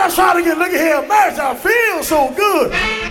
let's try it again. Look at here. Marriage, I feel so good.